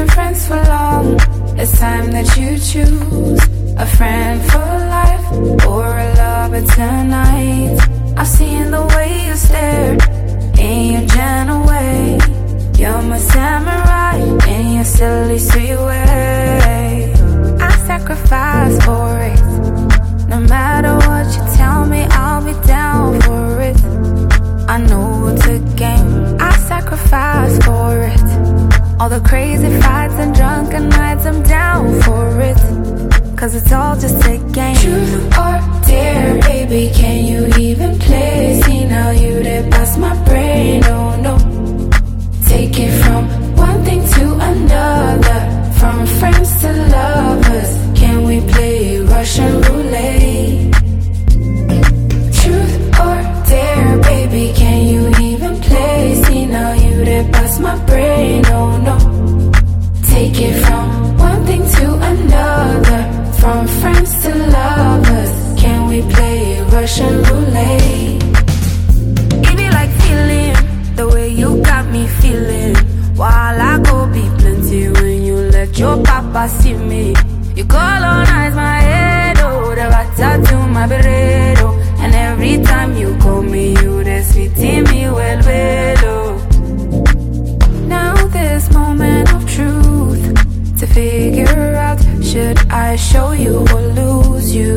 been friends for long. It's time that you choose a friend for life or a lover tonight. I've seen the way you stare in your gentle way. You're my samurai in your silly sweet way. I sacrifice for it. No matter what you tell me, I'll be down for it. I know it's a game, I sacrifice for it. All the crazy fights and drunken nights, I'm down for it. Cause it's all just a game. Truth or dare, baby, can you even play? See now you did bust my brain, oh no. Take it from one thing to another, from friends to lovers. Can we play Russian roulette? Truth or dare, baby, can you even play? See now you did bust my brain, oh no. Take it from one thing to another, from friends to lovers. Can we play Russian roulette? It be like feeling the way you got me feeling. While I go be plenty when you let your papa see me. You colonize my head, oh, the tattoo my burrito. And every time you call me, you the sweet in me, well, oh. Now this moment of truth to figure out, should I show you or lose you?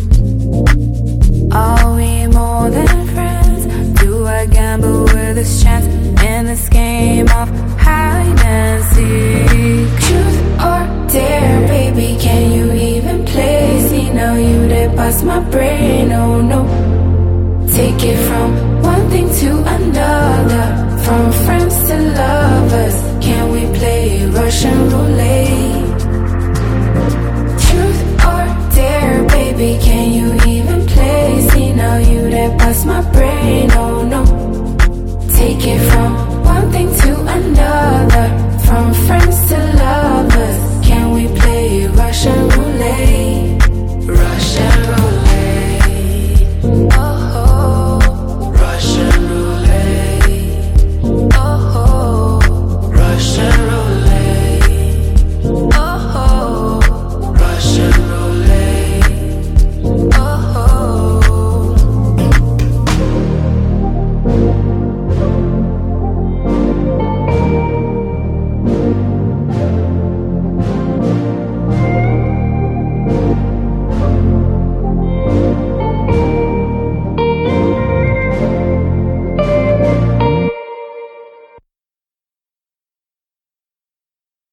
Are we more than friends? Do I gamble with this chance in this game of hide and seek? Truth or dare, baby, can you even play? See now you did bust my brain, oh no. Take it from one thing to another, from friends to lovers. Can we play Russian roulette? Truth or dare, baby, can you even play? See now you did bust my brain, oh no. Take it from one thing to another, from friends to lovers. Can we play Russian roulette?